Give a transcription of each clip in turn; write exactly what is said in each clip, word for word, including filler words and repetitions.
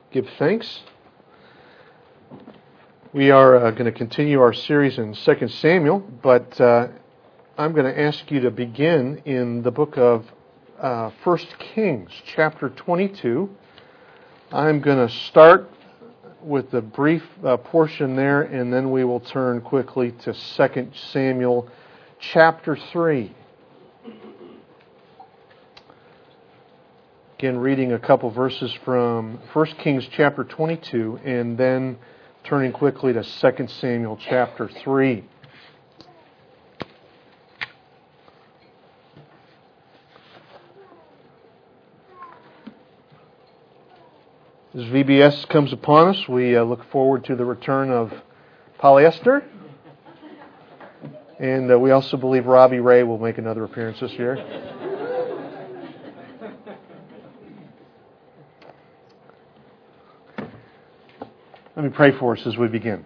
give thanks. We are uh, going to continue our series in Second Samuel, but uh, I'm going to ask you to begin in the book of uh, First Kings, chapter twenty-two. I'm going to start with the brief uh, portion there, and then we will turn quickly to Second Samuel, chapter three. Again, reading a couple verses from First Kings chapter twenty-two, and then turning quickly to Second Samuel chapter three. As V B S comes upon us, we uh, look forward to the return of Polyester. And uh, we also believe Robbie Ray will make another appearance this year. Let me pray for us as we begin.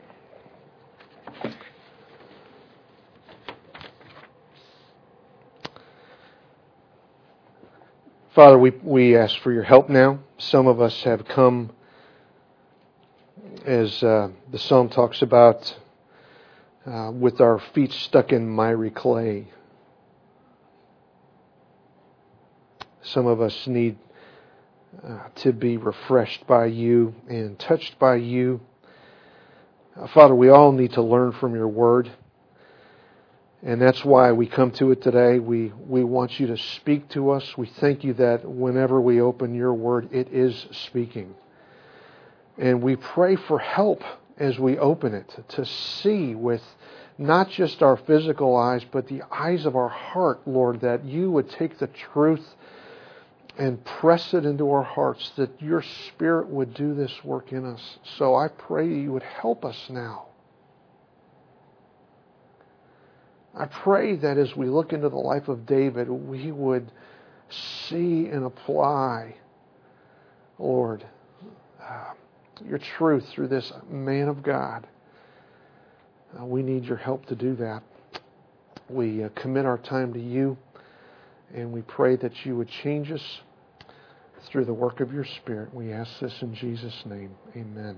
Father, we, we ask for your help now. Some of us have come, as uh, the psalm talks about, uh, with our feet stuck in miry clay. Some of us need Uh, to be refreshed by you and touched by you. Uh, Father, we all need to learn from your word. And that's why we come to it today. We, we want you to speak to us. We thank you that whenever we open your word, it is speaking. And we pray for help as we open it, to see with not just our physical eyes, but the eyes of our heart, Lord, that you would take the truth and press it into our hearts, that your Spirit would do this work in us. So I pray you would help us now. I pray that as we look into the life of David, we would see and apply, Lord, uh, your truth through this man of God. Uh, we need your help to do that. We uh, commit our time to you. And we pray that you would change us through the work of your Spirit. We ask this in Jesus' name. Amen.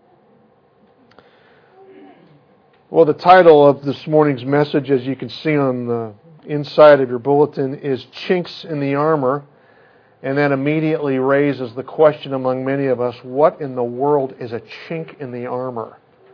Well, the title of this morning's message, as you can see on the inside of your bulletin, is Chinks in the Armor. And that immediately raises the question among many of us, what in the world is a chink in the armor?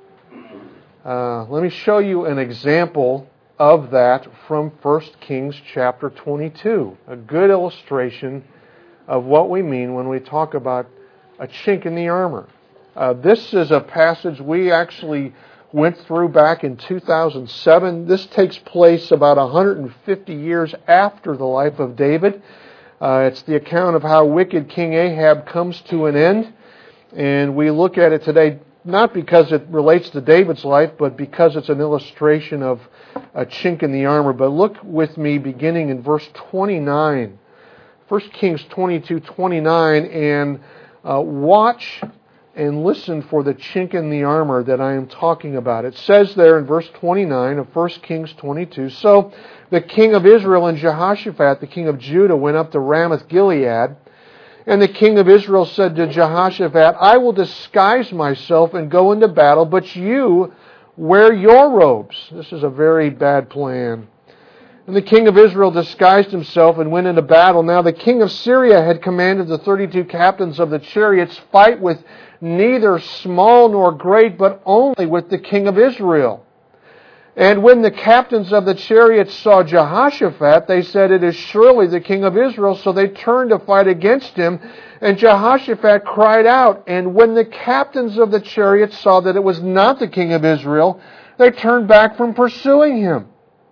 Uh, let me show you an example of that from First Kings chapter twenty-two. A good illustration of what we mean when we talk about a chink in the armor. Uh, this is a passage we actually went through back in two thousand seven. This takes place about one hundred fifty years after the life of David. Uh, it's the account of how wicked King Ahab comes to an end. And we look at it today not because it relates to David's life, but because it's an illustration of a chink in the armor. But look with me beginning in verse twenty-nine. First Kings twenty-two twenty-nine, and uh, watch and listen for the chink in the armor that I am talking about. It says there in verse twenty-nine of First Kings twenty-two, so the king of Israel and Jehoshaphat, the king of Judah, went up to Ramoth Gilead. And the king of Israel said to Jehoshaphat, I will disguise myself and go into battle, but you wear your robes. This is a very bad plan. And the king of Israel disguised himself and went into battle. Now the king of Syria had commanded the thirty-two captains of the chariots fight with neither small nor great, but only with the king of Israel. And when the captains of the chariots saw Jehoshaphat, they said, it is surely the king of Israel. So they turned to fight against him. And Jehoshaphat cried out. And when the captains of the chariots saw that it was not the king of Israel, they turned back from pursuing him.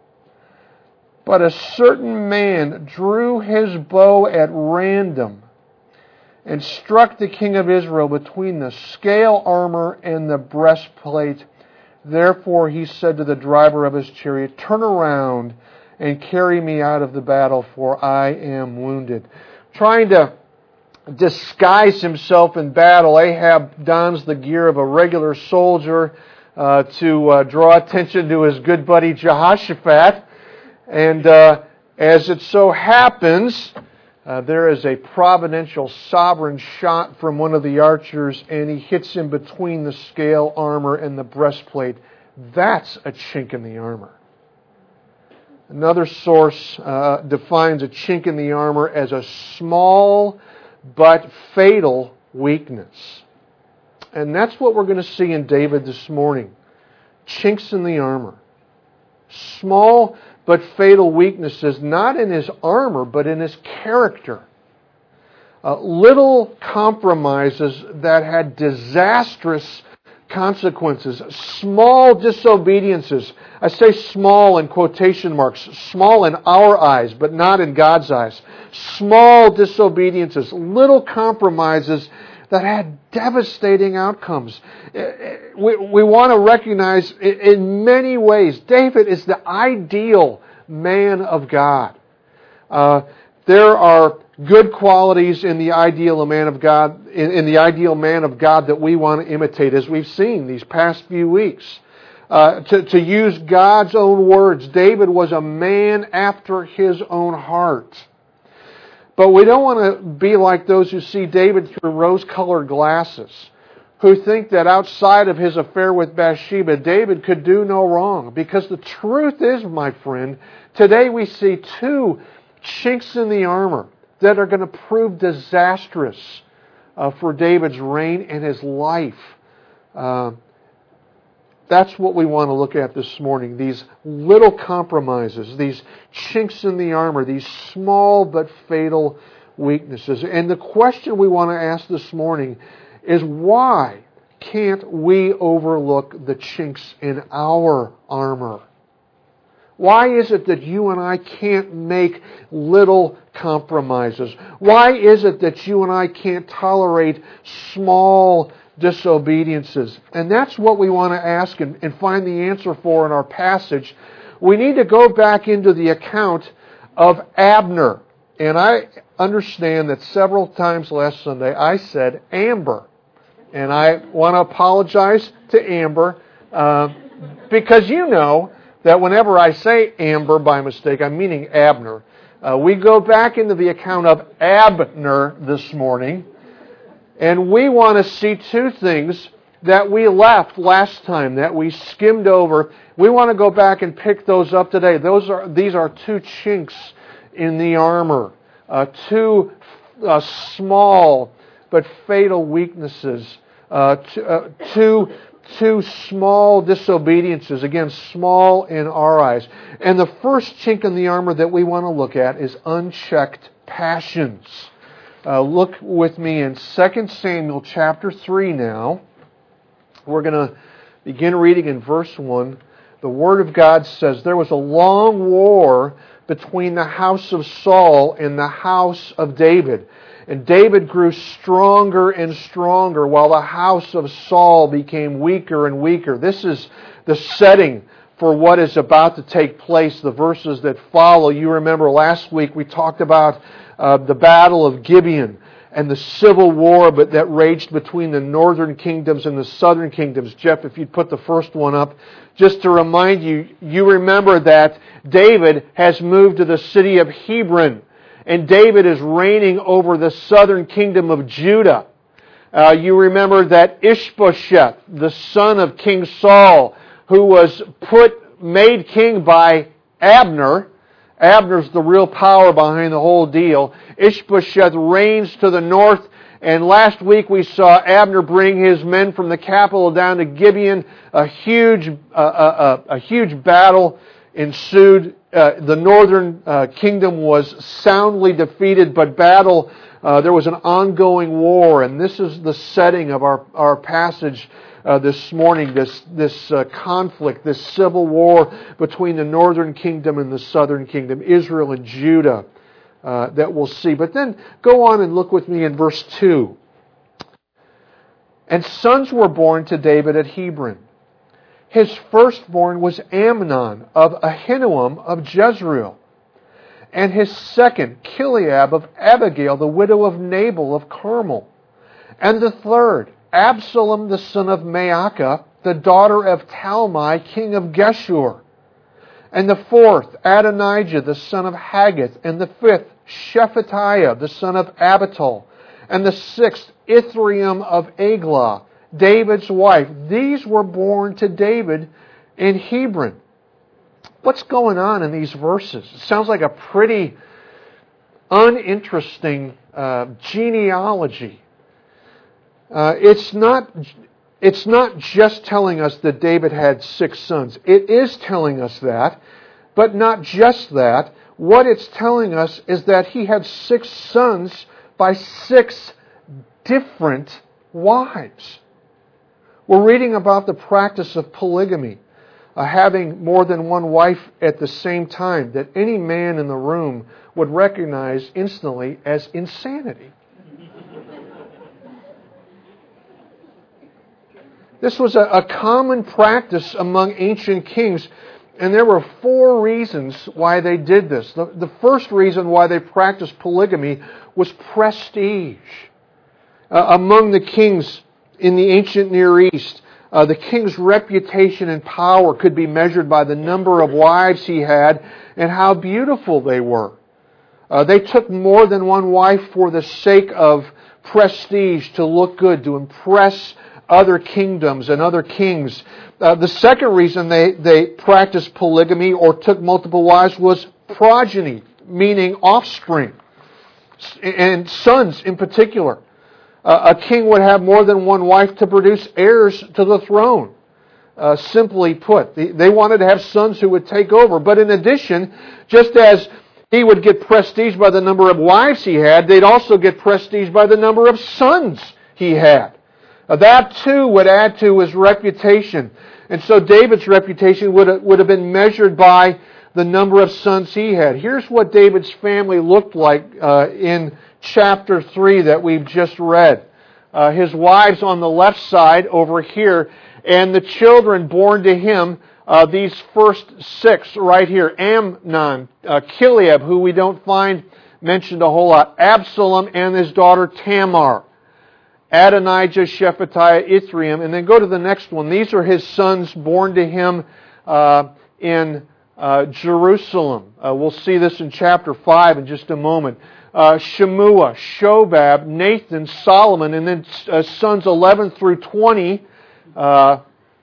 But a certain man drew his bow at random and struck the king of Israel between the scale armor and the breastplate. Therefore he said to the driver of his chariot, turn around and carry me out of the battle, for I am wounded. Trying to disguise himself in battle, Ahab dons the gear of a regular soldier uh, to uh, draw attention to his good buddy Jehoshaphat. And uh, as it so happens, Uh, there is a providential, sovereign shot from one of the archers, and he hits him between the scale armor and the breastplate. That's a chink in the armor. Another source uh, defines a chink in the armor as a small but fatal weakness. And that's what we're going to see in David this morning. Chinks in the armor. Small but fatal weaknesses, not in his armor, but in his character. Uh, little compromises that had disastrous consequences. Small disobediences. I say small in quotation marks. Small in our eyes, but not in God's eyes. Small disobediences. Little compromises that had devastating outcomes. We, we want to recognize in many ways, David is the ideal man of God. Uh, there are good qualities in the ideal man of God, in, in the ideal man of God that we want to imitate, as we've seen these past few weeks. Uh, to, to use God's own words, David was a man after his own heart. But we don't want to be like those who see David through rose-colored glasses, who think that outside of his affair with Bathsheba, David could do no wrong. Because the truth is, my friend, today we see two chinks in the armor that are going to prove disastrous uh, for David's reign and his life. Uh, That's what we want to look at this morning. These little compromises, these chinks in the armor, these small but fatal weaknesses. And the question we want to ask this morning is, why can't we overlook the chinks in our armor? Why is it that you and I can't make little compromises? Why is it that you and I can't tolerate small disobediences? And that's what we want to ask and, and find the answer for in our passage. We need to go back into the account of Abner. And I understand that several times last Sunday I said Amber. And I want to apologize to Amber uh, because you know that whenever I say Amber by mistake, I'm meaning Abner. Uh, we go back into the account of Abner this morning. And we want to see two things that we left last time, that we skimmed over. We want to go back and pick those up today. Those are These are two chinks in the armor. Uh, two uh, small but fatal weaknesses. Uh, two, uh, two, two small disobediences. Again, small in our eyes. And the first chink in the armor that we want to look at is unchecked passions. Uh, look with me in Second Samuel chapter three now. We're going to begin reading in verse one. The Word of God says, "There was a long war between the house of Saul and the house of David. And David grew stronger and stronger, while the house of Saul became weaker and weaker." This is the setting for what is about to take place, the verses that follow. You remember last week we talked about Uh, the battle of Gibeon and the civil war but that raged between the northern kingdoms and the southern kingdoms. Jeff, if you'd put the first one up. Just to remind you, you remember that David has moved to the city of Hebron, and David is reigning over the southern kingdom of Judah. Uh, you remember that Ishbosheth, the son of King Saul, who was put made king by Abner. Abner's the real power behind the whole deal. Ishbosheth reigns to the north, and last week we saw Abner bring his men from the capital down to Gibeon. A huge, uh, uh, a huge battle ensued. Uh, the northern uh, kingdom was soundly defeated, but battle, uh, there was an ongoing war, and this is the setting of our, our passage Uh, this morning, this this uh, conflict, this civil war between the northern kingdom and the southern kingdom, Israel and Judah, uh, that we'll see. But then go on and look with me in verse two. "And sons were born to David at Hebron. His firstborn was Amnon of Ahinoam of Jezreel, and his second, Chileab of Abigail, the widow of Nabal of Carmel, and the third, Absalom the son of Maacah, the daughter of Talmai, king of Geshur. And the fourth, Adonijah the son of Haggith. And the fifth, Shephatiah, the son of Abital. And the sixth, Ithream of Eglah, David's wife. These were born to David in Hebron. What's going on in these verses? It sounds like a pretty uninteresting uh, genealogy. Uh, it's not, it's not just telling us that David had six sons. It is telling us that, but not just that. What it's telling us is that he had six sons by six different wives. We're reading about the practice of polygamy, uh, having more than one wife at the same time, that any man in the room would recognize instantly as insanity. This was a, a common practice among ancient kings, and there were four reasons why they did this. The, the first reason why they practiced polygamy was prestige. Uh, among the kings in the ancient Near East, uh, the king's reputation and power could be measured by the number of wives he had and how beautiful they were. Uh, they took more than one wife for the sake of prestige, to look good, to impress other kingdoms and other kings. Uh, the second reason they, they practiced polygamy or took multiple wives was progeny, meaning offspring, and sons in particular. Uh, a king would have more than one wife to produce heirs to the throne. Uh, simply put, they, they wanted to have sons who would take over. But in addition, just as he would get prestige by the number of wives he had, they'd also get prestige by the number of sons he had. Uh, that too would add to his reputation. And so David's reputation would have, would have been measured by the number of sons he had. Here's what David's family looked like uh, in chapter three that we've just read. Uh, his wives on the left side over here, and the children born to him, uh, these first six right here. Amnon, uh, Kileab, who we don't find mentioned a whole lot, Absalom and his daughter Tamar, Adonijah, Shephatiah, Ithream, and then go to the next one. These are his sons born to him uh, in uh, Jerusalem. Uh, we'll see this in chapter five in just a moment. Uh, Shemua, Shobab, Nathan, Solomon, and then uh, sons eleven through twenty. Uh,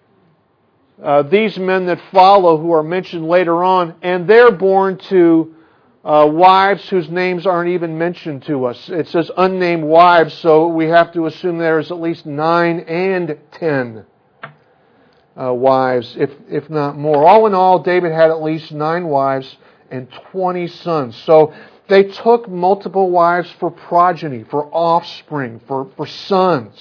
uh, these men that follow, who are mentioned later on, and they're born to uh, wives whose names aren't even mentioned to us. It says unnamed wives, so we have to assume there's at least nine and ten uh, wives, if if not more. All in all, David had at least nine wives and twenty sons. So they took multiple wives for progeny, for offspring, for, for sons.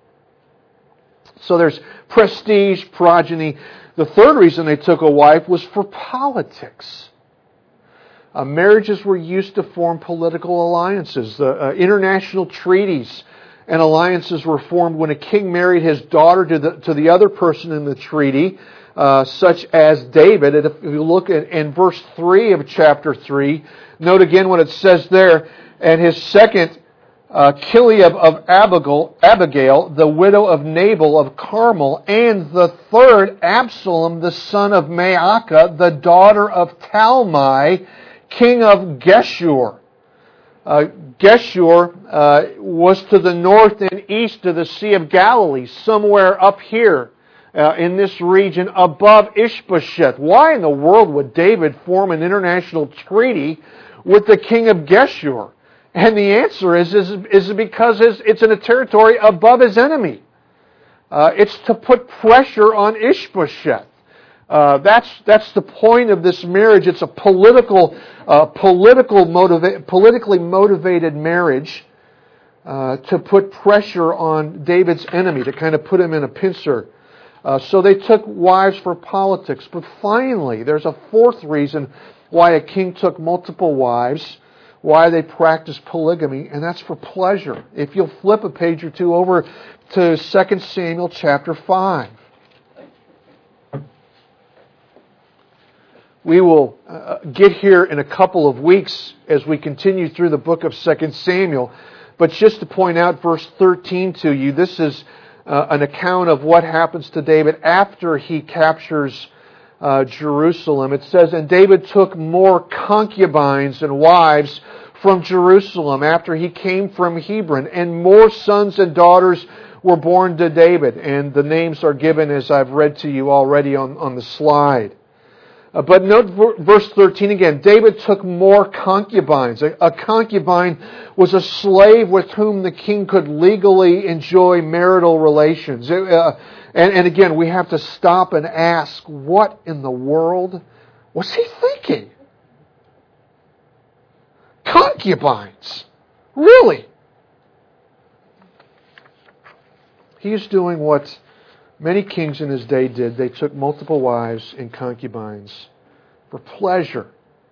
So there's prestige, progeny. The third reason they took a wife was for politics. Uh, marriages were used to form political alliances. The uh, international treaties and alliances were formed when a king married his daughter to the, to the other person in the treaty, uh, such as David. And if you look at in verse three of chapter three, note again what it says there. And his second, uh, Kileab of Abigail, Abigail, the widow of Nabal of Carmel, and the third, Absalom, the son of Maacah, the daughter of Talmai, king of Geshur. Uh, Geshur uh, was to the north and east of the Sea of Galilee, somewhere up here uh, in this region above Ishbosheth. Why in the world would David form an international treaty with the king of Geshur? And the answer is, is, is because it's in a territory above his enemy. Uh, it's to put pressure on Ishbosheth. Uh, that's that's the point of this marriage. It's a political, uh, political motiva- politically motivated marriage uh, to put pressure on David's enemy, to kind of put him in a pincer. Uh, so they took wives for politics. But finally, there's a fourth reason why a king took multiple wives, why they practiced polygamy, and that's for pleasure. If you'll flip a page or two over to Second Samuel chapter five. We will uh, get here in a couple of weeks as we continue through the book of Second Samuel. But just to point out verse thirteen to you, this is uh, an account of what happens to David after he captures uh, Jerusalem. It says, "And David took more concubines and wives from Jerusalem after he came from Hebron, and more sons and daughters were born to David. And the names are given as I've read to you already on, on the slide. Uh, but note verse thirteen again. David took more concubines. A, a concubine was a slave with whom the king could legally enjoy marital relations. It, uh, and, and again, we have to stop and ask, what in the world was he thinking? Concubines? Really? He's doing what many kings in his day did. They took multiple wives and concubines for pleasure.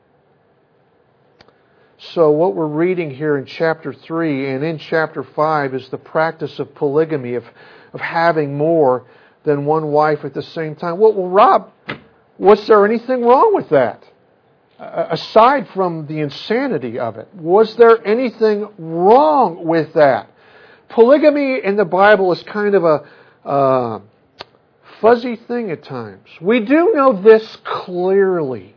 So what we're reading here in chapter three and in chapter five is the practice of polygamy, of, of having more than one wife at the same time. Well, well, Rob, was there anything wrong with that? Uh, aside from the insanity of it, was there anything wrong with that? Polygamy in the Bible is kind of a uh, fuzzy thing at times. We do know this clearly.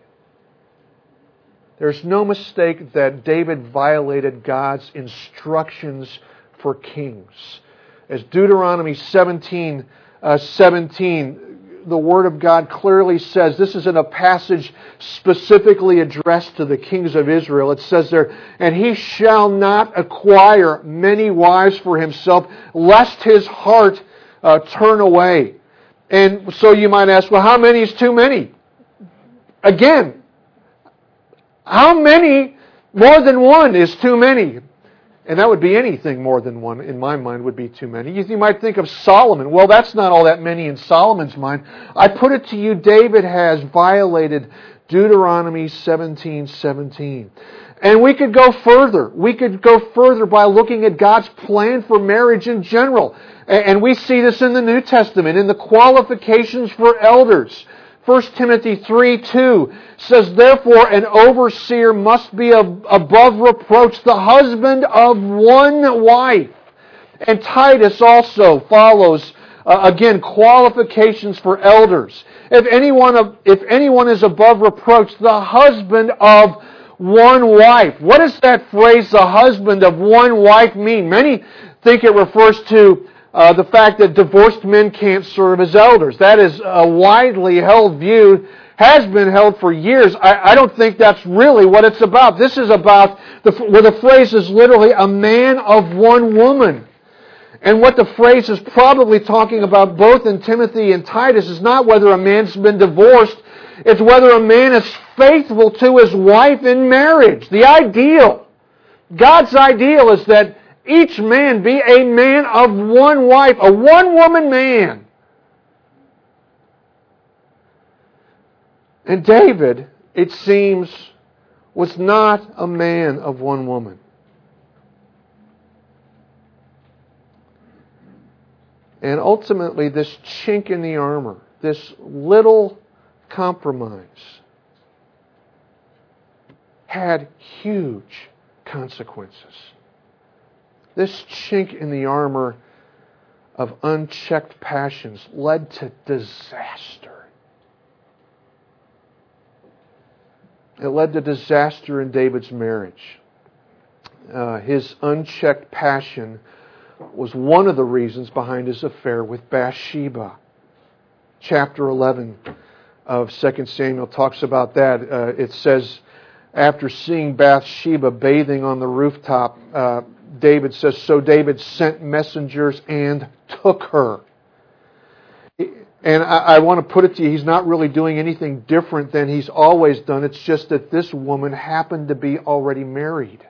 There's no mistake that David violated God's instructions for kings. As Deuteronomy seventeen, uh, seventeen, the Word of God clearly says, this is in a passage specifically addressed to the kings of Israel. It says there, and he shall not acquire many wives for himself, lest his heart uh, turn away. And so you might ask, well, how many is too many? Again, how many more than one is too many? And that would be anything more than one, in my mind, would be too many. You might think of Solomon. Well, that's not all that many in Solomon's mind. I put it to you, David has violated Deuteronomy seventeen seventeen. And we could go further. We could go further by looking at God's plan for marriage in general. And we see this in the New Testament, in the qualifications for elders. First Timothy three two says, therefore an overseer must be above reproach, the husband of one wife. And Titus also follows, uh, again, qualifications for elders. If anyone, if anyone is above reproach, the husband of one wife. What does that phrase, the husband of one wife, mean? Many think it refers to Uh, the fact that divorced men can't serve as elders. That is a widely held view, has been held for years. I, I don't think that's really what it's about. This is about, the, where the phrase is literally a man of one woman. And what the phrase is probably talking about both in Timothy and Titus is not whether a man's been divorced, it's whether a man is faithful to his wife in marriage. The ideal, God's ideal is that each man be a man of one wife, a one-woman man. And David, it seems, was not a man of one woman. And ultimately, this chink in the armor, this little compromise, had huge consequences. This chink in the armor of unchecked passions led to disaster. It led to disaster in David's marriage. Uh, his unchecked passion was one of the reasons behind his affair with Bathsheba. Chapter eleven of Second Samuel talks about that. Uh, it says, after seeing Bathsheba bathing on the rooftop, uh, David says, so David sent messengers and took her. And I, I want to put it to you, he's not really doing anything different than he's always done. It's just that this woman happened to be already married.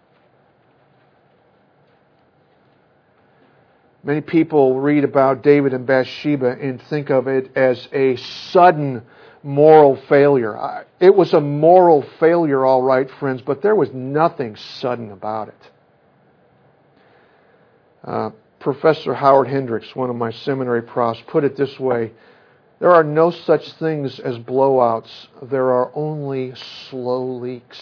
Many people read about David and Bathsheba and think of it as a sudden moral failure. It was a moral failure, all right, friends, but there was nothing sudden about it. Uh, Professor Howard Hendricks, one of my seminary profs, put it this way: there are no such things as blowouts. There are only slow leaks.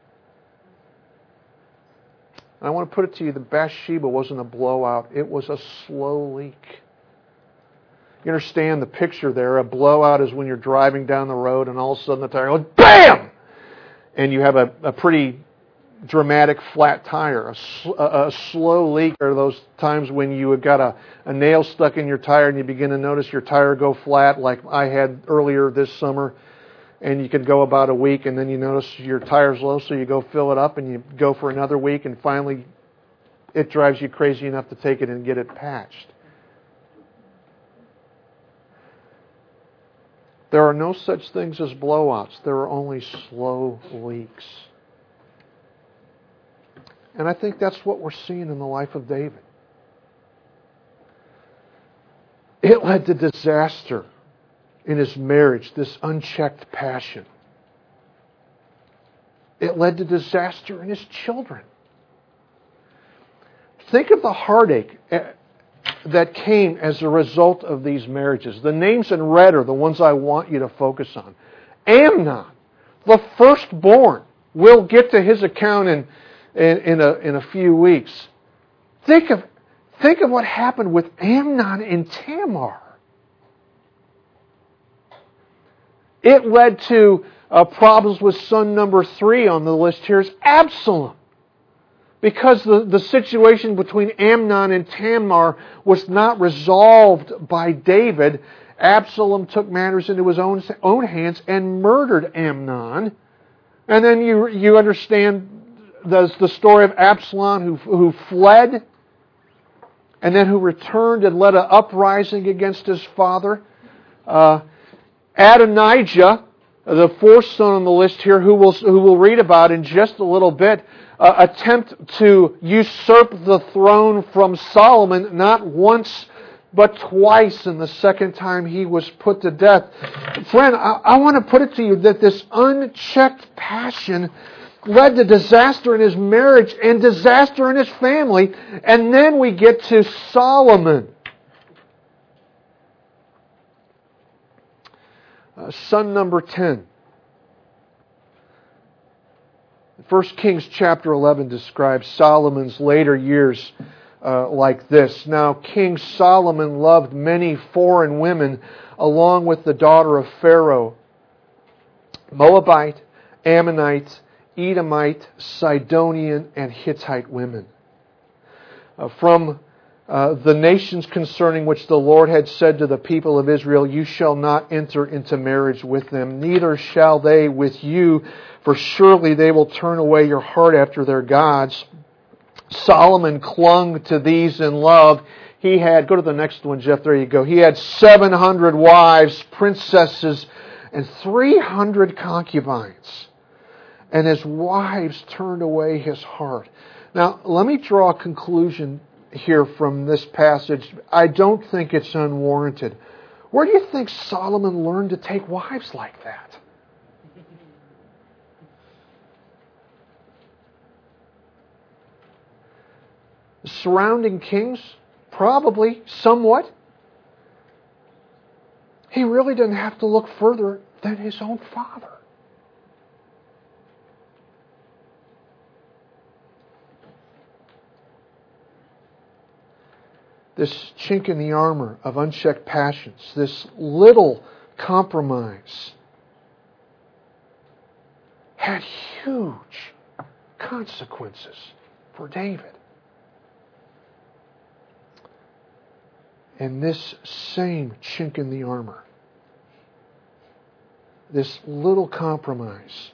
And I want to put it to you, the Bathsheba wasn't a blowout. It was a slow leak. You understand the picture there. A blowout is when you're driving down the road and all of a sudden the tire goes BAM! And you have a, a pretty dramatic flat tire. A, sl- a, a slow leak are those times when you have got a, a nail stuck in your tire and you begin to notice your tire go flat, like I had earlier this summer. And you could go about a week and then you notice your tire's low, so you go fill it up and you go for another week, and finally it drives you crazy enough to take it and get it patched. There are no such things as blowouts. There are only slow leaks. And I think that's what we're seeing in the life of David. It led to disaster in his marriage, this unchecked passion. It led to disaster in his children. Think of the heartache that came as a result of these marriages. The names in red are the ones I want you to focus on. Amnon, the firstborn. We'll get to his account in, in, in, a, in a few weeks. Think of, think of what happened with Amnon and Tamar. It led to uh, problems with son number three on the list here is Absalom. Because the, the situation between Amnon and Tamar was not resolved by David, Absalom took matters into his own, own hands and murdered Amnon. And then you, you understand the, the story of Absalom who, who fled and then who returned and led an uprising against his father. Uh, Adonijah, the fourth son on the list here, who we'll, who we'll read about in just a little bit, uh, attempt to usurp the throne from Solomon, not once but twice, and the second time he was put to death. Friend, I, I want to put it to you that this unchecked passion led to disaster in his marriage and disaster in his family, and then we get to Solomon. Uh, son number ten. First Kings chapter eleven describes Solomon's later years uh, like this. Now King Solomon loved many foreign women along with the daughter of Pharaoh, Moabite, Ammonite, Edomite, Sidonian, and Hittite women. Uh, from Uh, the nations concerning which the Lord had said to the people of Israel, you shall not enter into marriage with them, neither shall they with you, for surely they will turn away your heart after their gods. Solomon clung to these in love. He had, go to the next one, Jeff, there you go. He had seven hundred wives, princesses, and three hundred concubines. And his wives turned away his heart. Now, let me draw a conclusion here from this passage. I don't think it's unwarranted. Where do you think Solomon learned to take wives like that? Surrounding kings? Probably, somewhat. He really didn't have to look further than his own father. This chink in the armor of unchecked passions, this little compromise, had huge consequences for David. And this same chink in the armor, this little compromise,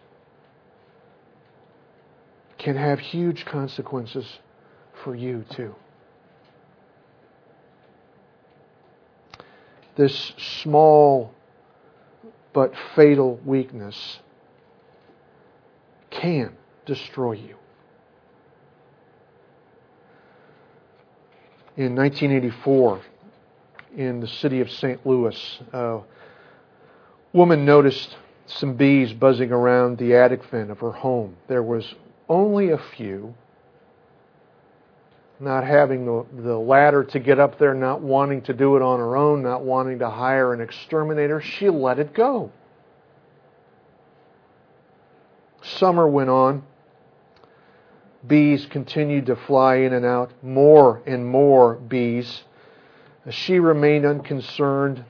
can have huge consequences for you too. This small but fatal weakness can destroy you. In nineteen eighty-four, in the city of Saint Louis, a woman noticed some bees buzzing around the attic vent of her home. There was only a few. Not having the, the ladder to get up there, not wanting to do it on her own, not wanting to hire an exterminator, she let it go. Summer went on. Bees continued to fly in and out, more and more bees. She remained unconcerned.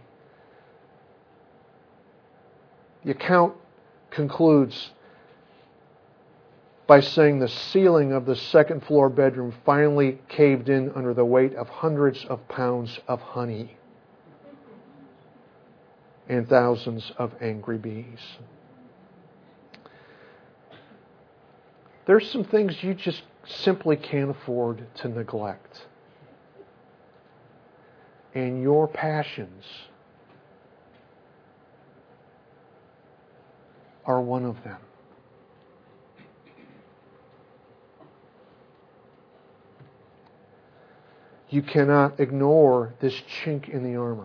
The account concludes, by saying the ceiling of the second floor bedroom finally caved in under the weight of hundreds of pounds of honey and thousands of angry bees. There's some things you just simply can't afford to neglect. And your passions are one of them. You cannot ignore this chink in the armor.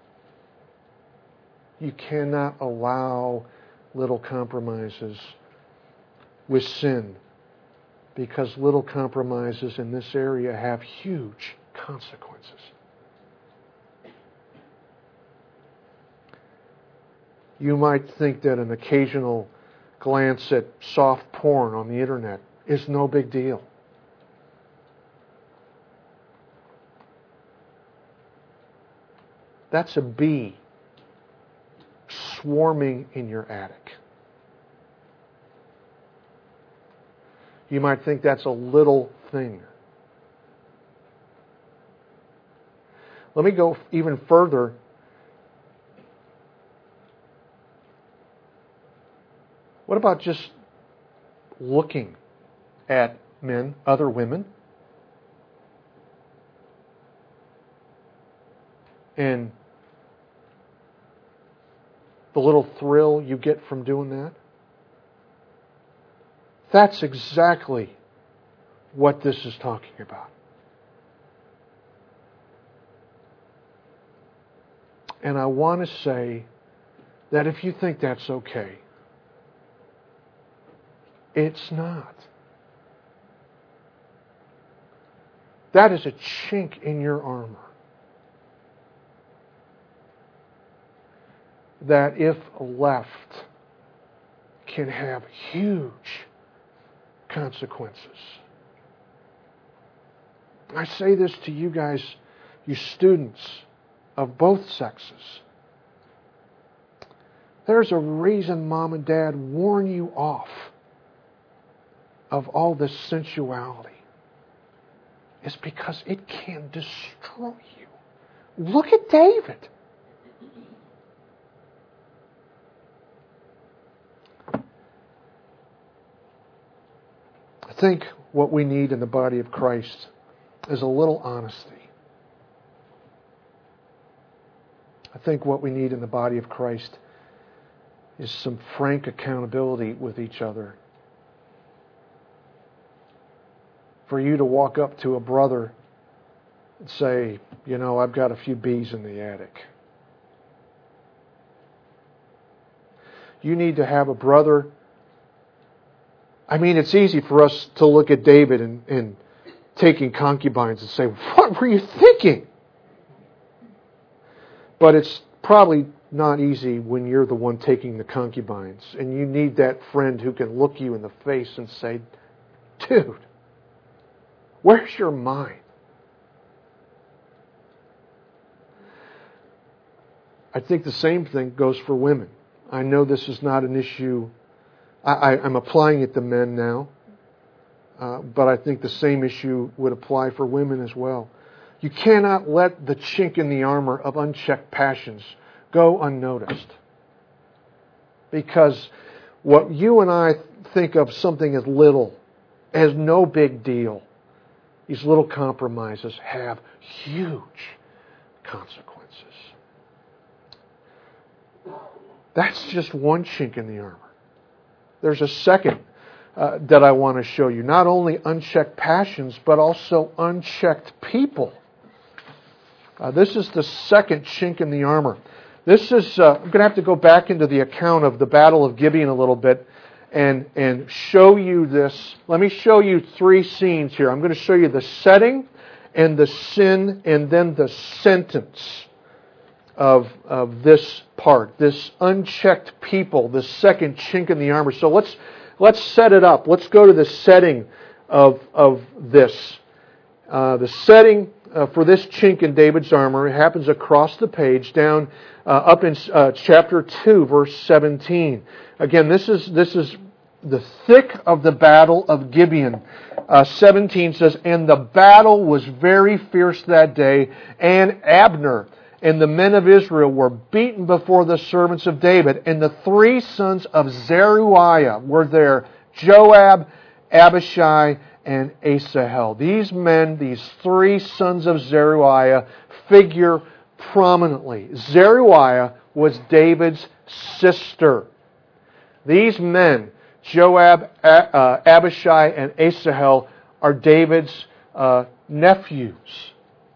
You cannot allow little compromises with sin, because little compromises in this area have huge consequences. You might think that an occasional glance at soft porn on the internet is no big deal. That's a bee swarming in your attic. You might think that's a little thing. Let me go even further. What about just looking at men, other women, and the little thrill you get from doing that? That's exactly what this is talking about. And I want to say that if you think that's okay, it's not. That is a chink in your armor that, if left, can have huge consequences. I say this to you guys, you students of both sexes. There's a reason Mom and Dad warn you off of all this sensuality. It's because it can destroy you. Look at David. I think what we need in the body of Christ is a little honesty. I think what we need in the body of Christ is some frank accountability with each other. For you to walk up to a brother and say, you know, I've got a few bees in the attic. You need to have a brother. I mean, it's easy for us to look at David and, and taking concubines and say, what were you thinking? But it's probably not easy when you're the one taking the concubines. And you need that friend who can look you in the face and say, dude, where's your mind? I think the same thing goes for women. I know this is not an issue. I, I, I'm applying it to men now. Uh, but I think the same issue would apply for women as well. You cannot let the chink in the armor of unchecked passions go unnoticed. Because what you and I think of something as little, as no big deal, these little compromises have huge consequences. That's just one chink in the armor. There's a second uh, that I want to show you. Not only unchecked passions, but also unchecked people. Uh, this is the second chink in the armor. This is, uh, I'm going to have to go back into the account of the Battle of Gibeon a little bit and, and show you this. Let me show you three scenes here. I'm going to show you the setting and the sin and then the sentence of, of this part. This unchecked people, the second chink in the armor. So let's, let's set it up. Let's go to the setting of, of this. Uh, the setting uh, for this chink in David's armor, it happens across the page, down uh, up in uh, chapter two, verse seventeen. Again, this is this is the thick of the battle of Gibeon. Uh, seventeen says, "And the battle was very fierce that day, and Abner and the men of Israel were beaten before the servants of David. And the three sons of Zeruiah were there, Joab, Abishai, and Asahel." These men, these three sons of Zeruiah, figure prominently. Zeruiah was David's sister. These men, Joab, uh, Abishai, and Asahel, are David's uh, nephews.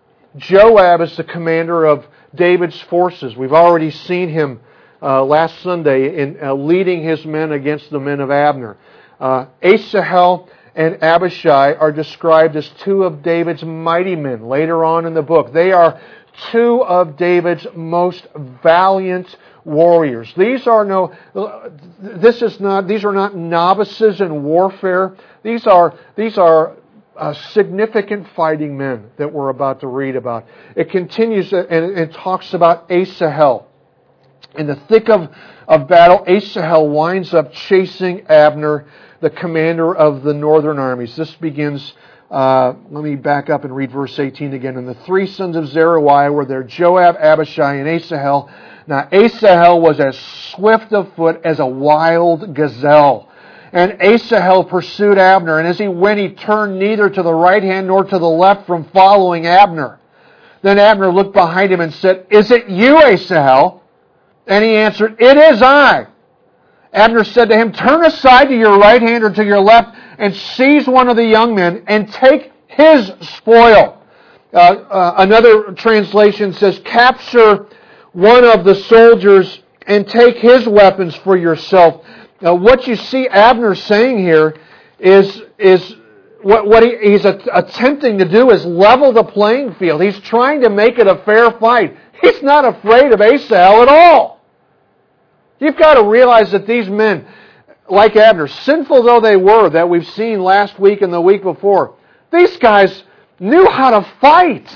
Joab is the commander of David's forces. We've already seen him uh, last Sunday in uh, leading his men against the men of Abner. Uh, Asahel and Abishai are described as two of David's mighty men later on in the book. They are two of David's most valiant warriors. These are no, this is not, these are not novices in warfare. These are, these are uh, significant fighting men that we're about to read about. It continues and it talks about Asahel. In the thick of, of battle, Asahel winds up chasing Abner, the commander of the northern armies. This begins, uh, let me back up and read verse eighteen again. "And the three sons of Zeruiah were there, Joab, Abishai, and Asahel. Now Asahel was as swift of foot as a wild gazelle. And Asahel pursued Abner, and as he went, he turned neither to the right hand nor to the left from following Abner. Then Abner looked behind him and said, 'Is it you, Asahel?' And he answered, 'It is I.' Abner said to him, 'Turn aside to your right hand or to your left, and seize one of the young men, and take his spoil.'" Uh, uh, another translation says, "Capture one of the soldiers and take his weapons for yourself." Now, what you see Abner saying here is, is what, what he, he's a, attempting to do is level the playing field. He's trying to make it a fair fight. He's not afraid of Asahel at all. You've got to realize that these men, like Abner, sinful though they were, that we've seen last week and the week before, these guys knew how to fight.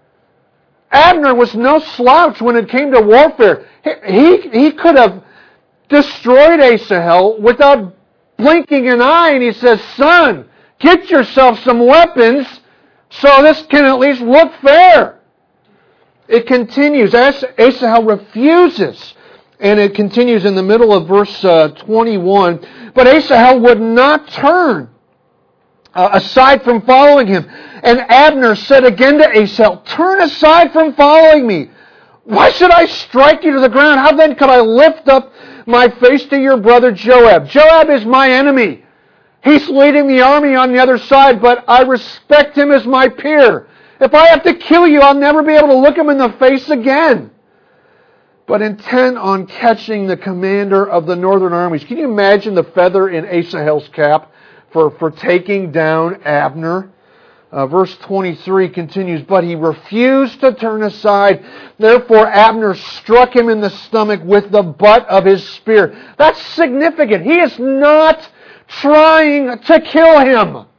Abner was no slouch when it came to warfare. He, he, he could have destroyed Asahel without blinking an eye, and he says, "Son, get yourself some weapons so this can at least look fair." It continues. Asahel refuses. And it continues in the middle of verse uh, twenty-one. "But Asahel would not turn uh, aside from following him. And Abner said again to Asahel, 'Turn aside from following me. Why should I strike you to the ground? How then could I lift up my face to your brother Joab? Joab is my enemy. He's leading the army on the other side, but I respect him as my peer. If I have to kill you, I'll never be able to look him in the face again.' But intent on catching the commander of the northern armies." Can you imagine the feather in Asahel's cap for, for taking down Abner? Uh, verse twenty-three continues, "But he refused to turn aside. Therefore Abner struck him in the stomach with the butt of his spear." That's significant. He is not trying to kill him.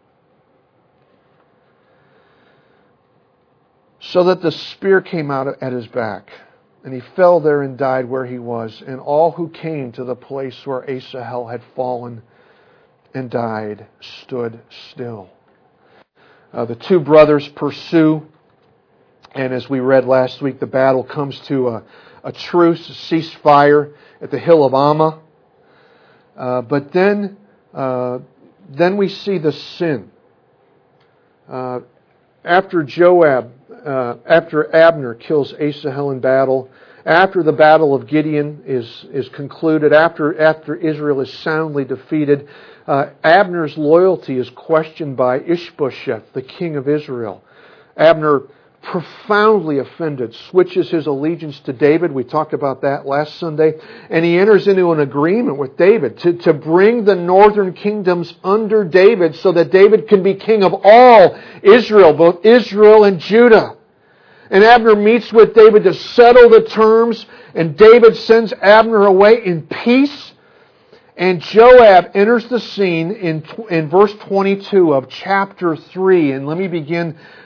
"So that the spear came out at his back. And he fell there and died where he was. And all who came to the place where Asahel had fallen and died stood still." Uh, the two brothers pursue. And as we read last week, the battle comes to a, a truce, a ceasefire at the hill of Ammah. Uh, but then, uh, then we see the sin. Uh, after Joab Uh, after Abner kills Asahel in battle, after the battle of Gideon is, is concluded, after, after Israel is soundly defeated, uh, Abner's loyalty is questioned by Ishbosheth, the king of Israel. Abner, profoundly offended, switches his allegiance to David. We talked about that last Sunday. And he enters into an agreement with David to, to bring the northern kingdoms under David so that David can be king of all Israel, both Israel and Judah. And Abner meets with David to settle the terms, and David sends Abner away in peace. And Joab enters the scene in, in verse twenty-two of chapter three. And let me begin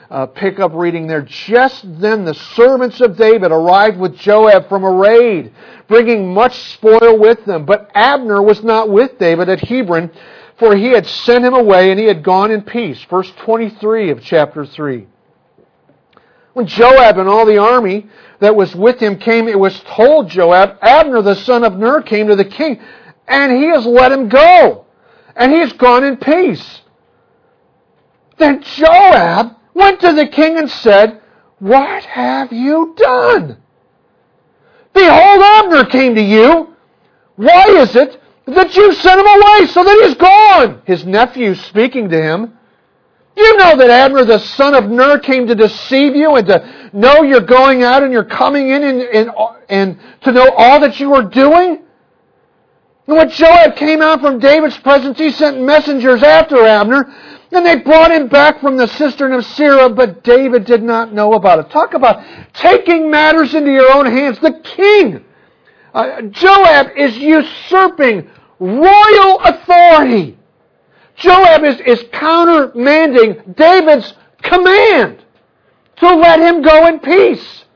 uh, pick up reading there. Just then the servants of David arrived with Joab from a raid, bringing much spoil with them. But Abner was not with David at Hebron, for he had sent him away and he had gone in peace. Verse twenty-three of chapter three. When Joab and all the army that was with him came, it was told Joab, Abner the son of Ner came to the king, and he has let him go, and he has gone in peace. Then Joab went to the king and said, What have you done? Behold, Abner came to you. Why is it that you sent him away so that he's gone? His nephew speaking to him, You know that Abner the son of Ner came to deceive you and to know you're going out and you're coming in and, and, and to know all that you are doing? And when Joab came out from David's presence, he sent messengers after Abner, and they brought him back from the cistern of Sirah, but David did not know about it. Talk about taking matters into your own hands. The king, uh, Joab, is usurping royal authority. Joab is, is countermanding David's command to let him go in peace.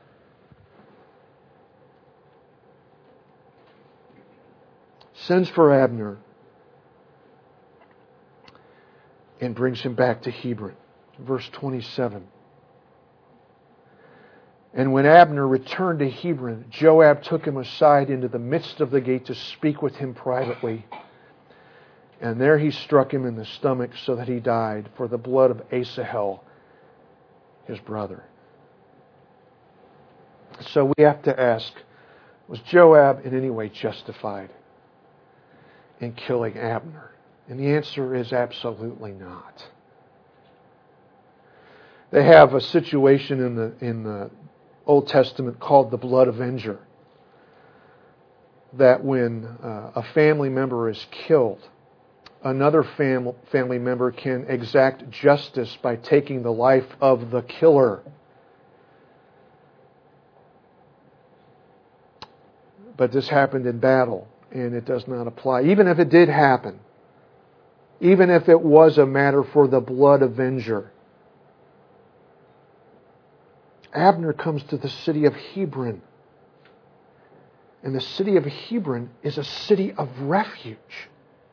Sends for Abner and brings him back to Hebron. Verse twenty-seven. And when Abner returned to Hebron, Joab took him aside into the midst of the gate to speak with him privately. And there he struck him in the stomach so that he died for the blood of Asahel, his brother. So we have to ask, was Joab in any way justified in killing Abner? And the answer is absolutely not. They have a situation in the in the Old Testament called the blood avenger. That when uh, a family member is killed, another fam- family member can exact justice by taking the life of the killer. But this happened in battle, and it does not apply. Even if it did happen, even if it was a matter for the blood avenger, Abner comes to the city of Hebron. And the city of Hebron is a city of refuge.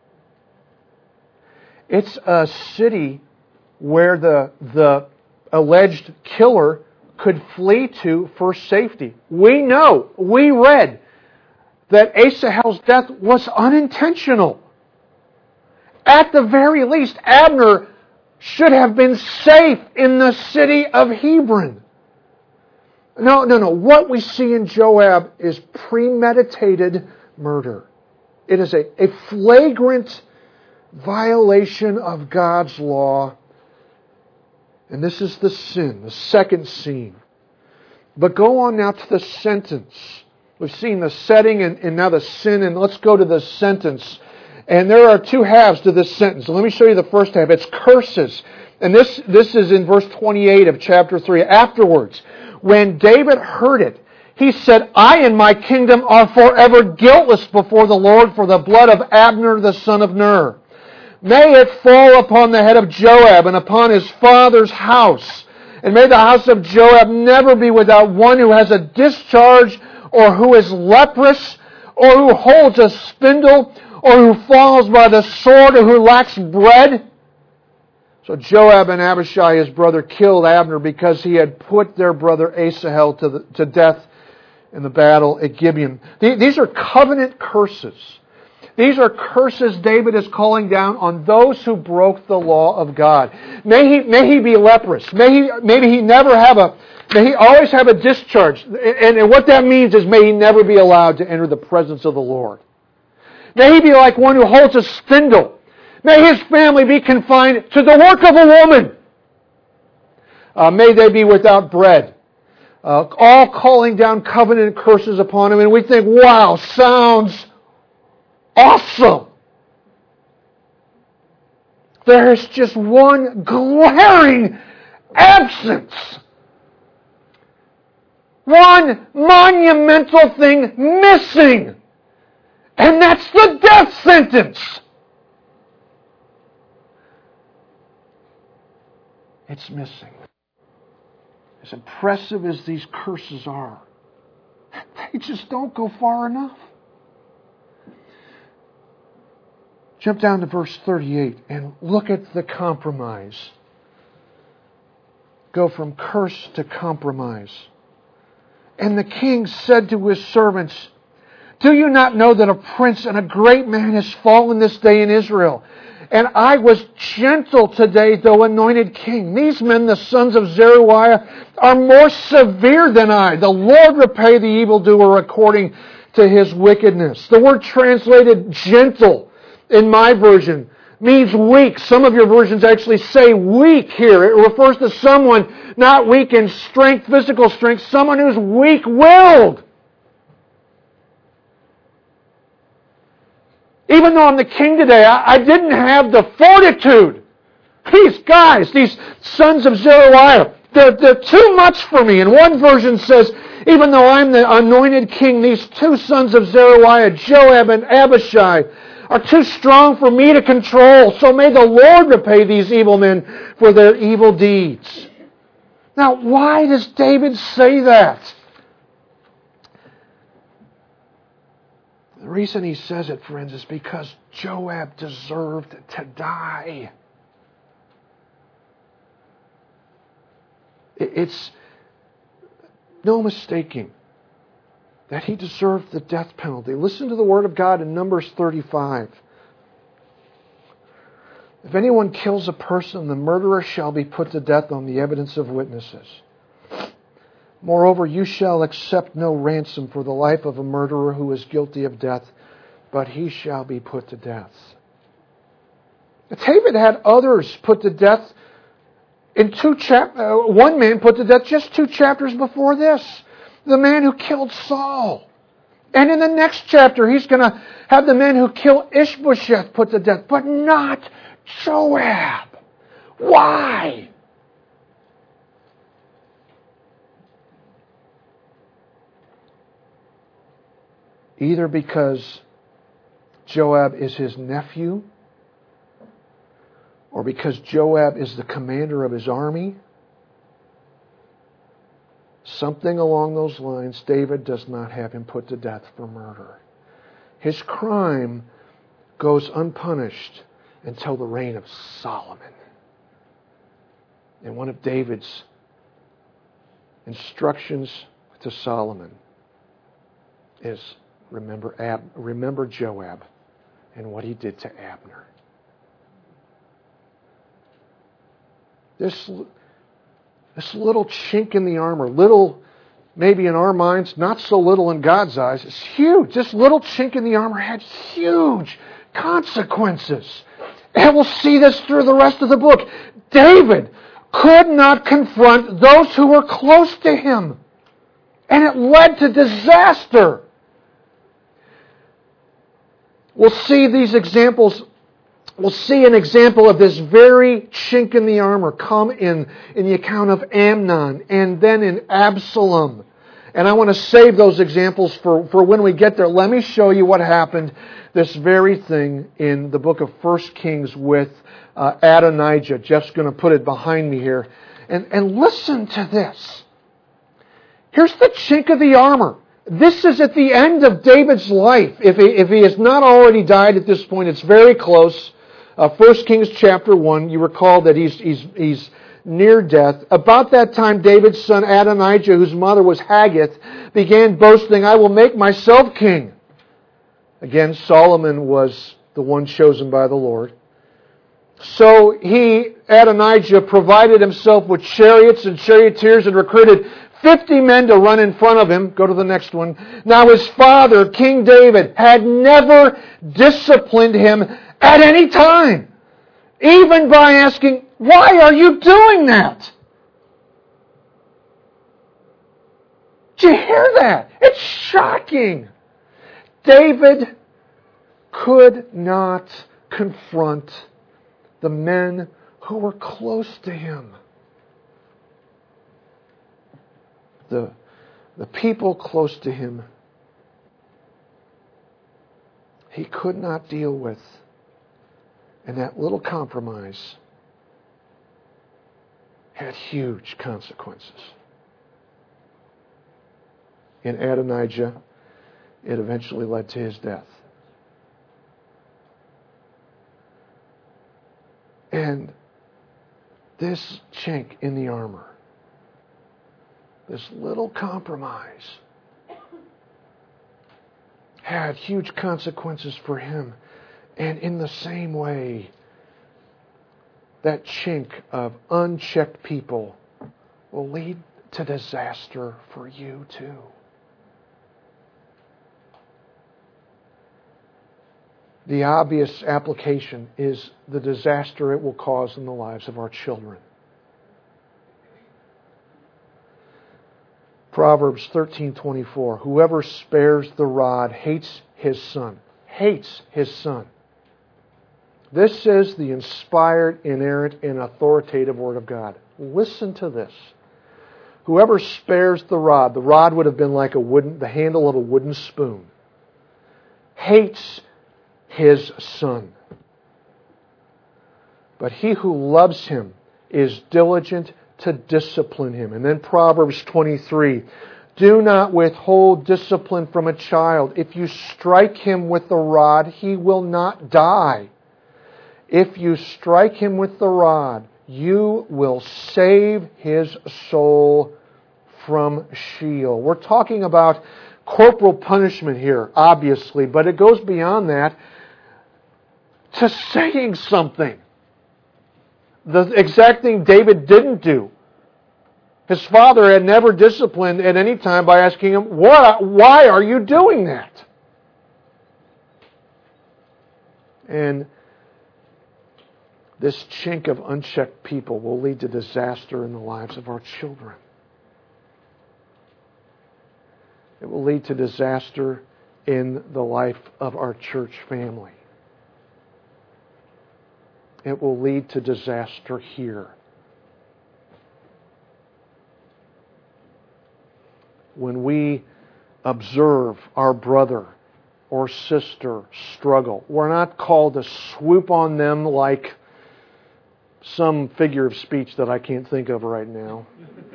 It's a city where the, the alleged killer could flee to for safety. We know, we read, that Asahel's death was unintentional. At the very least, Abner should have been safe in the city of Hebron. No, no, no. What we see in Joab is premeditated murder. It is a, a flagrant violation of God's law. And this is the sin, the second scene. But go on now to the sentence. We've seen the setting and, and now the sin, and let's go to the sentence. And there are two halves to this sentence. Let me show you the first half. It's curses. And this, this is in verse twenty-eight of chapter three. Afterwards, when David heard it, he said, I and my kingdom are forever guiltless before the Lord for the blood of Abner the son of Ner. May it fall upon the head of Joab and upon his father's house. And may the house of Joab never be without one who has a discharge, or who is leprous, or who holds a spindle, or who falls by the sword, or who lacks bread. So Joab and Abishai, his brother, killed Abner because he had put their brother Asahel to, the, to death in the battle at Gibeon. These are covenant curses. These are curses David is calling down on those who broke the law of God. May he, may he be leprous. May he, maybe he never have a, may he always have a discharge. And, and what that means is may he never be allowed to enter the presence of the Lord. May he be like one who holds a spindle. May his family be confined to the work of a woman. Uh, may they be without bread. Uh, all calling down covenant curses upon him. And we think, wow, sounds awesome. There's just one glaring absence. One monumental thing missing. And that's the death sentence. It's missing. as impressive as these curses are, they just don't go far enough. Jump down to verse thirty-eight and look at the compromise. Go from curse to compromise. And the king said to his servants, "Do you not know that a prince and a great man has fallen this day in Israel? And I was gentle today, though anointed king. These men, the sons of Zeruiah, are more severe than I. The Lord repay the evildoer according to his wickedness." The word translated gentle in my version means weak. Some of your versions actually say weak here. It refers to someone not weak in strength, physical strength, someone who's weak-willed. Even though I'm the king today, I, I didn't have the fortitude. These guys, these sons of Zeruiah, they're, they're too much for me. And one version says, even though I'm the anointed king, these two sons of Zeruiah, Joab and Abishai, are too strong for me to control. So may the Lord repay these evil men for their evil deeds. Now, why does David say that? The reason he says it, friends, is because Joab deserved to die. It's no mistaking that he deserved the death penalty. Listen to the Word of God in Numbers thirty-five. If anyone kills a person, the murderer shall be put to death on the evidence of witnesses. Moreover, you shall accept no ransom for the life of a murderer who is guilty of death, but he shall be put to death. David had others put to death in two chap- uh, one man put to death just two chapters before this. The man who killed Saul. And in the next chapter, he's going to have the man who killed Ishbosheth put to death, but not Joab. Why? Either because Joab is his nephew, or because Joab is the commander of his army. Something along those lines, David does not have him put to death for murder. His crime goes unpunished until the reign of Solomon. And one of David's instructions to Solomon is remember Ab- remember Joab and what he did to Abner. This This little chink in the armor, little, maybe in our minds, not so little in God's eyes, it's huge. This little chink in the armor had huge consequences. And we'll see this through the rest of the book. David could not confront those who were close to him. And it led to disaster. We'll see these examples. We'll see an example of this very chink in the armor come in, in the account of Amnon and then in Absalom. And I want to save those examples for, for when we get there. Let me show you what happened, this very thing in the book of First Kings with uh, Adonijah. Jeff's going to put it behind me here. And, and listen to this. Here's the chink of the armor. This is at the end of David's life. If he, if he has not already died at this point, it's very close. Uh, First Kings chapter one, you recall that he's, he's, he's near death. About that time, David's son Adonijah, whose mother was Haggith, began boasting, "I will make myself king." Again, Solomon was the one chosen by the Lord. So he, Adonijah, provided himself with chariots and charioteers and recruited fifty men to run in front of him. Go to the next one. Now his father, King David, had never disciplined him at any time, even by asking, "Why are you doing that?" Did you hear that? It's shocking. David could not confront the men who were close to him. The, the people close to him, he could not deal with. And that little compromise had huge consequences. in Adonijah, it eventually led to his death. And this chink in the armor, this little compromise, had huge consequences for him. And in the same way, that chink of unchecked people will lead to disaster for you too. The obvious application is the disaster it will cause in the lives of our children. Proverbs thirteen twenty-four. Whoever spares the rod hates his son. Hates his son. This is the inspired, inerrant, and authoritative Word of God. Listen to this. Whoever spares the rod, the rod would have been like a wooden, the handle of a wooden spoon, hates his son. But he who loves him is diligent to discipline him. And then Proverbs twenty-three. Do not withhold discipline from a child. If you strike him with the rod, he will not die. If you strike him with the rod, you will save his soul from Sheol. We're talking about corporal punishment here, obviously, but it goes beyond that to saying something. The exact thing David didn't do. His father had never disciplined at any time by asking him, "What? Why are you doing that?" And this chink of unchecked people will lead to disaster in the lives of our children. It will lead to disaster in the life of our church family. It will lead to disaster here. When we observe our brother or sister struggle, we're not called to swoop on them like some figure of speech that I can't think of right now.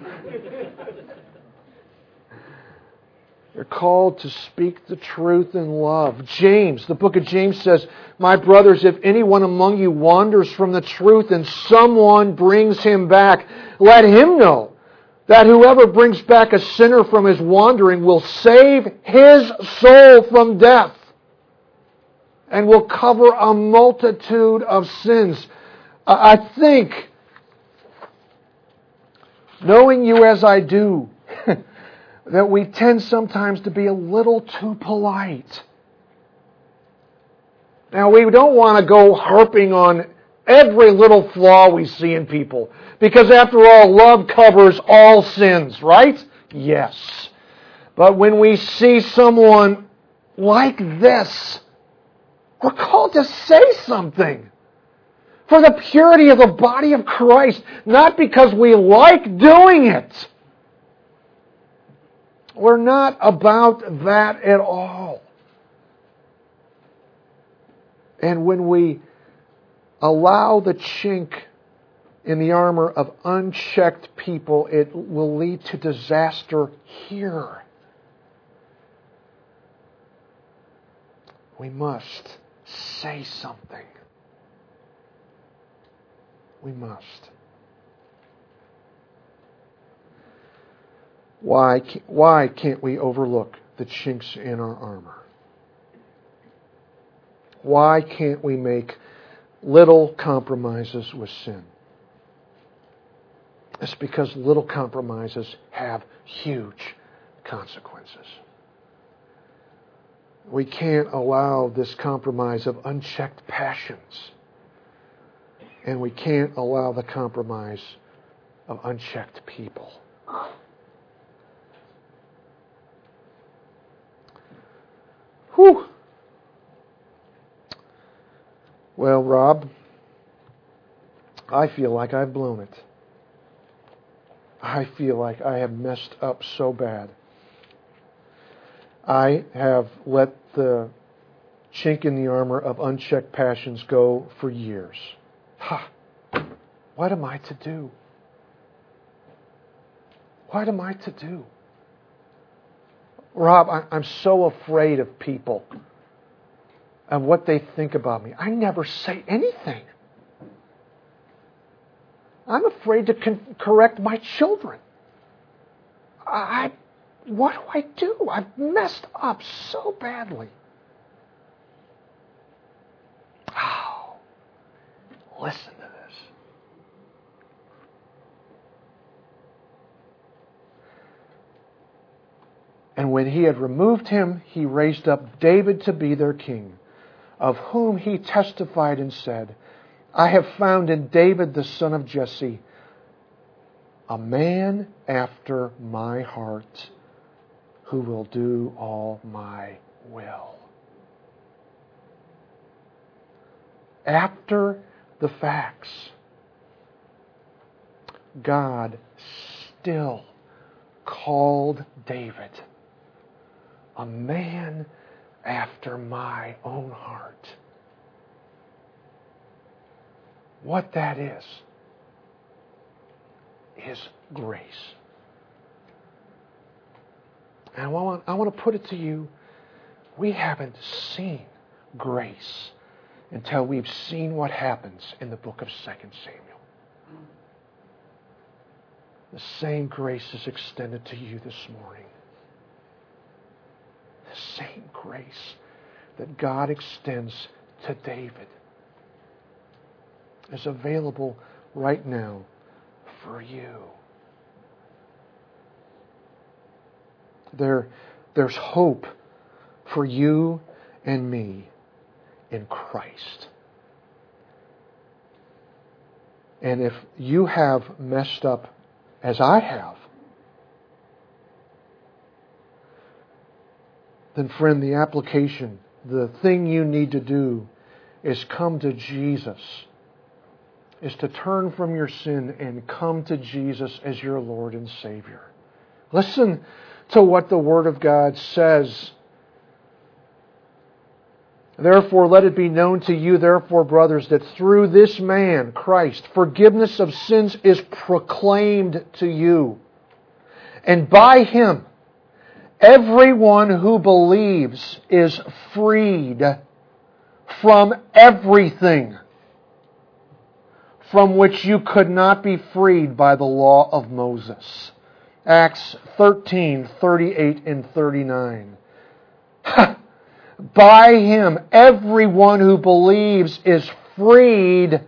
You're called to speak the truth in love. James, the book of James says, "My brothers, if anyone among you wanders from the truth and someone brings him back, let him know that whoever brings back a sinner from his wandering will save his soul from death and will cover a multitude of sins." I think, knowing you as I do, that we tend sometimes to be a little too polite. Now, we don't want to go harping on every little flaw we see in people, because after all, love covers all sins, right? Yes. But when we see someone like this, we're called to say something for the purity of the body of Christ, not because we like doing it. We're not about that at all. And when we allow the chink in the armor of unchecked people, it will lead to disaster here. We must say something. We must. Why, why can't we overlook the chinks in our armor? Why can't we make little compromises with sin? It's because little compromises have huge consequences. We can't allow this compromise of unchecked passions. And we can't allow the compromise of unchecked people. Whew. Well, Rob, I feel like I've blown it. I feel like I have messed up so bad. I have let the chink in the armor of unchecked passions go for years. Ha! What am I to do? What am I to do? Rob, I'm so afraid of people and what they think about me. I never say anything. I'm afraid to con- correct my children. I, what do I do? I've messed up so badly. Oh, listen to this. And when he had removed him, he raised up David to be their king, of whom he testified and said, I have found in David the son of Jesse a man after my heart who will do all my will. After the facts, God still called David a man after my own heart. What that is, is grace. And I want, I want to put it to you, we haven't seen grace until we've seen what happens in the book of Second Samuel. The same grace is extended to you this morning. The same grace that God extends to David is available right now for you. There, there's hope for you and me in Christ. And if you have messed up as I have, then friend, the application, the thing you need to do is come to Jesus. Is to turn from your sin and come to Jesus as your Lord and Savior. Listen to what the Word of God says. Therefore, let it be known to you, therefore, brothers, that through this man, Christ, forgiveness of sins is proclaimed to you. And by Him, everyone who believes is freed from everything from which you could not be freed by the law of Moses. Acts thirteen, thirty-eight and thirty-nine. By Him, everyone who believes is freed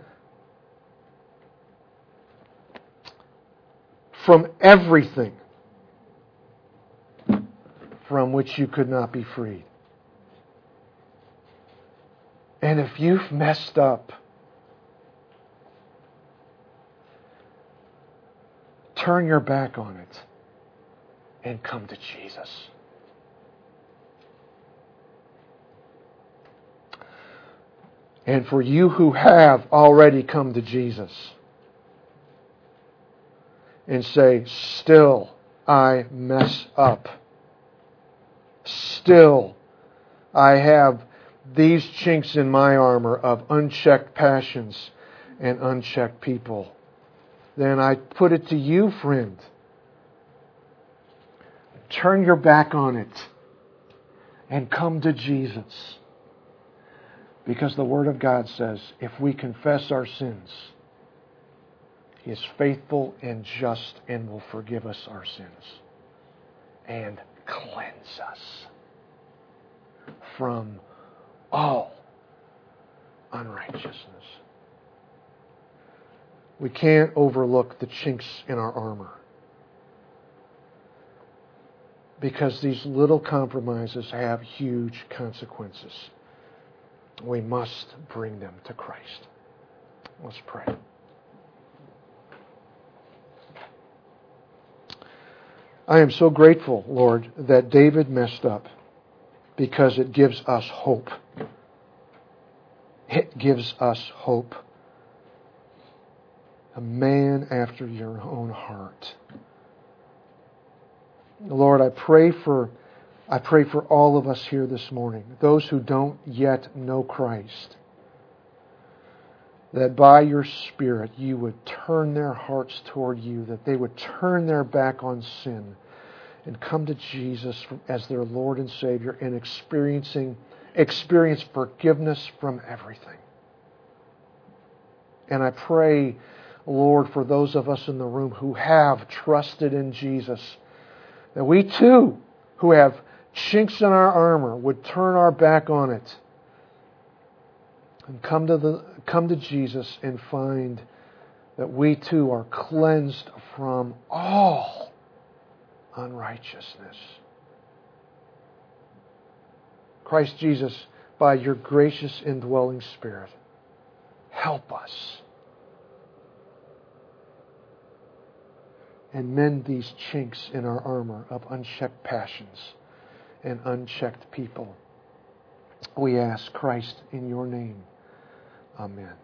from everything from which you could not be freed. And if you've messed up, turn your back on it and come to Jesus. And for you who have already come to Jesus and say, still I mess up. Still I have these chinks in my armor of unchecked passions and unchecked people. Then I put it to you, friend. Turn your back on it and come to Jesus. Because the Word of God says, if we confess our sins, He is faithful and just and will forgive us our sins and cleanse us from all unrighteousness. We can't overlook the chinks in our armor, because these little compromises have huge consequences. We must bring them to Christ. Let's pray. I am so grateful, Lord, that David messed up, because it gives us hope. It gives us hope. A man after your own heart. Lord, I pray for I pray for all of us here this morning, those who don't yet know Christ, that by your Spirit you would turn their hearts toward you, that they would turn their back on sin and come to Jesus as their Lord and Savior and experiencing experience forgiveness from everything. And I pray, Lord, for those of us in the room who have trusted in Jesus, that we too, who have chinks in our armor, would turn our back on it and come to the come to Jesus and find that we too are cleansed from all unrighteousness. Christ Jesus, by your gracious indwelling Spirit, help us and mend these chinks in our armor of unchecked passions and unchecked people. We ask Christ in your name. Amen.